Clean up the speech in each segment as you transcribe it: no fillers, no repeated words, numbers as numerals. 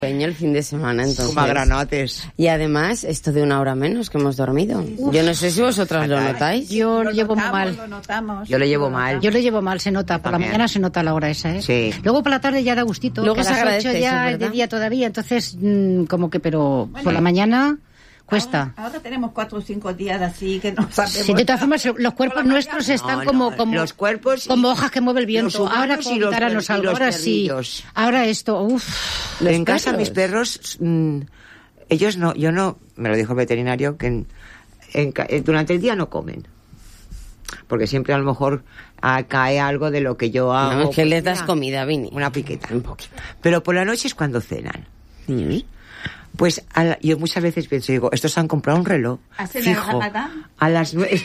El fin de semana, entonces. Como a granotes. Y además, esto de 1 hora menos que hemos dormido. Uf, yo no sé si vosotras lo notáis. Yo lo llevo muy mal. Yo lo llevo mal. Yo lo llevo mal, se nota. Por la mañana se nota la hora esa, ¿eh? Sí. Luego por la tarde ya da gustito. Luego que a se las agradece 8 ya eso, es de ¿verdad? día todavía, entonces como que, pero por la mañana cuesta. Ahora tenemos 4 o 5 días así que no sabemos. Sí, de todas formas, los cuerpos nuestros están como los cuerpos como hojas que mueve el viento. los humanos Ahora y con los guitarras per- y los ahora sí. perrillos. Ahora esto, uff. En casa mis perros, ellos no, yo no, me lo dijo el veterinario, que durante el día no comen. Porque siempre a lo mejor cae algo de lo que yo hago. No, es que pues, les das mira, comida, Vini. una piqueta. Un poquito. Pero por la noche es cuando cenan. Pues yo muchas veces pienso, digo, estos han comprado un reloj ¿Hacen fijo el Ramadán? a las 9.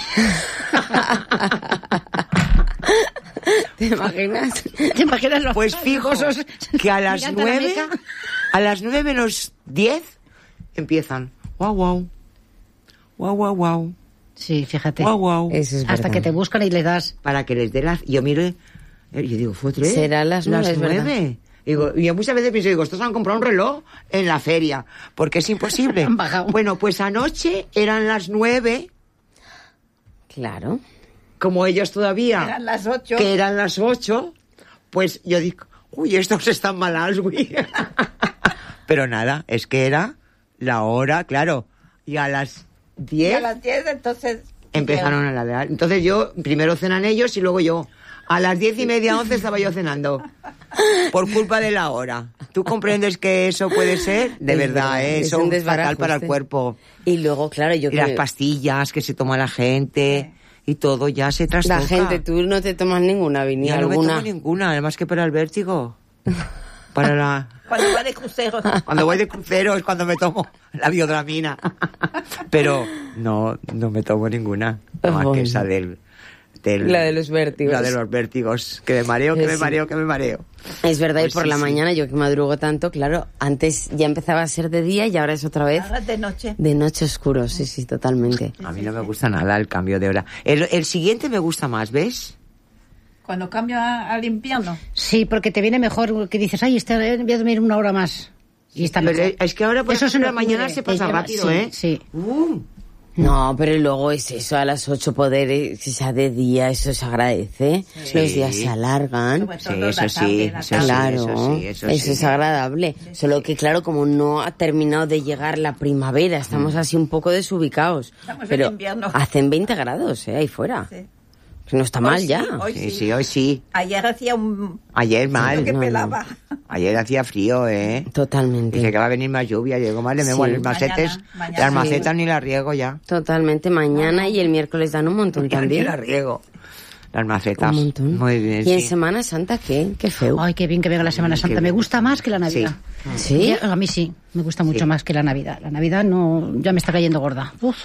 ¿Te imaginas? ¿Te imaginas los Pues fijo cosas? que a las Mirando la 9, meca. a las 9 menos 10 empiezan. Guau, guau. Guau, guau, guau. Sí, fíjate. Guau, guau. Eso es Hasta verdad. que te buscan y le das. Para que les dé la... Yo miro, yo digo, fue 3. Será las 9, es verdad. 9. Digo, yo muchas veces pienso, digo, estos han comprado un reloj en la feria, porque es imposible. Han bajado. Bueno, pues anoche eran las 9, Claro. como ellos todavía... Eran las 8. Que eran las 8, pues yo digo, uy, estos están malas, güey. Pero nada, es que era la hora, claro, y a las 10 Y a las 10 entonces... empezaron a ladear. Entonces yo, primero cenan ellos y luego yo. A las 10:30, 11 estaba yo cenando. Por culpa de la hora. ¿Tú comprendes que eso puede ser? De Es verdad, verdad, es eso un es fatal desbarajuste. para el cuerpo. Y luego, claro, yo Y las creo... pastillas que se toma la gente y todo ya se trastoca. La gente, tú no te tomas ninguna, Vini, Ya no me alguna. tomo ninguna, además que para el vértigo. Para la... Cuando va de crucero. Cuando voy de crucero es cuando me tomo la biodramina. Pero no me tomo ninguna. No, más que esa del... La de los vértigos. La de los vértigos. Que me mareo, que me Sí. mareo, que me mareo. Es verdad, Pues y por sí, la sí. mañana, yo que madrugo tanto, claro, antes ya empezaba a ser de día y ahora es otra vez Ahora de noche. de noche oscuro, sí, totalmente. A mí no me gusta nada el cambio de hora. El siguiente me gusta más, ¿ves? Cuando cambio al invierno. Sí, porque te viene mejor que dices, ay, voy a dormir 1 hora más. Y está Pero mejor. es que ahora, por Eso ejemplo, se la me mañana ocurre. se pasa Te lleva- rápido, sí, ¿eh? Sí. No, pero luego es eso, a las 8 poder, si sea de día, eso se agradece. Sí. Los días se alargan. Sobre todo Sí, la eso tarde, sí, la eso tarde. sí, Claro, eso sí. es agradable. Solo que, claro, como no ha terminado de llegar la primavera, estamos así un poco desubicados. Estamos en Pero invierno. hacen 20 grados, ahí fuera. Sí. Que no está Hoy mal sí, ya. hoy Sí, hoy sí. Ayer hacía un... Ayer mal. que no, no. pelaba. Ayer hacía frío, ¿eh? Totalmente. Dije que va a venir más lluvia. Digo, madre, me Sí. mueren las macetes. Mañana. Las Sí. macetas ni las riego ya. Totalmente. Mañana y el miércoles dan un montón Ni también. las riego. Las macetas. Un montón. Muy bien, ¿Y en sí. Semana Santa qué? Qué feo. Ay, qué bien que venga la Semana Santa. Me gusta más que la Navidad. ¿Sí? A mí sí, me gusta mucho Sí. más que la Navidad. La Navidad no, ya me está cayendo gorda. Uf.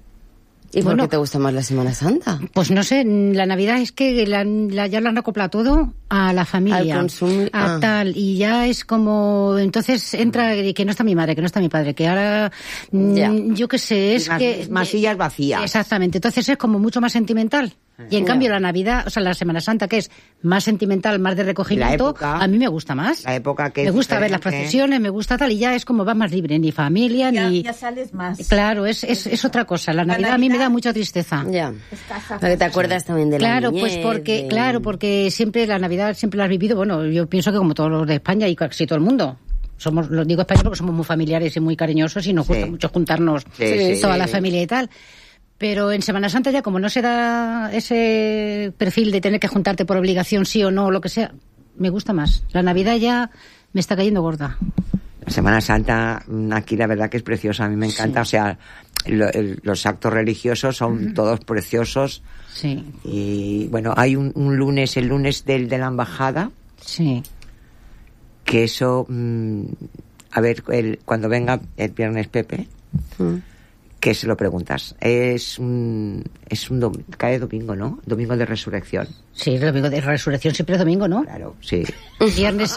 ¿Y por Bueno. qué te gusta más la Semana Santa? Pues no sé, la Navidad es que ya lo han acoplado todo a la familia, Al consumo- a ah. tal, y ya es como, entonces entra que no está mi madre, que no está mi padre, que ahora, Ya. yo qué sé, es Las que... masillas vacías. Exactamente, entonces es como mucho más sentimental. Y en cambio la Navidad, o sea, la Semana Santa, que es más sentimental, más de recogimiento, época- a mí me gusta más. La época que me es gusta ver las diferente. procesiones, me gusta tal, y ya es como va más libre, ni familia, ni... Ya sales más. Claro, es otra cosa. La Navidad a mí me da mucha tristeza. Ya. Estás Porque te acuerdas también de la Claro, niñez, pues porque, de- claro, porque siempre la Navidad siempre la has vivido, bueno, yo pienso que como todos los de España y casi todo el mundo. Somos, lo digo España porque somos muy familiares y muy cariñosos y nos gusta Sí. mucho juntarnos Sí, toda sí. la familia y tal. Pero en Semana Santa ya como no se da ese perfil de tener que juntarte por obligación sí o no o lo que sea, me gusta más. La Navidad ya me está cayendo gorda. La Semana Santa, aquí la verdad que es preciosa, a mí me encanta, o sea, los actos religiosos son todos preciosos Sí, y bueno, hay un lunes, el lunes de la embajada, sí. que eso, a ver, cuando venga el viernes Pepe, que se lo preguntas, cae domingo, ¿no? Domingo de Resurrección. Sí, el domingo de resurrección siempre es domingo, ¿no? Claro, sí. Viernes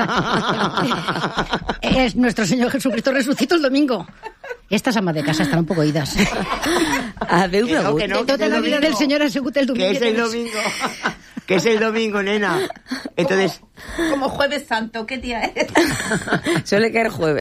es nuestro Señor Jesucristo resucitó el domingo. Estas amas de casa están un poco idas. Adeu, Que no, begut. que no. Toda la vida domingo. del Señor ejecuta el domingo. Que es el domingo. que es el domingo, nena. Entonces, Como Jueves Santo, ¿qué día es? Suele caer jueves.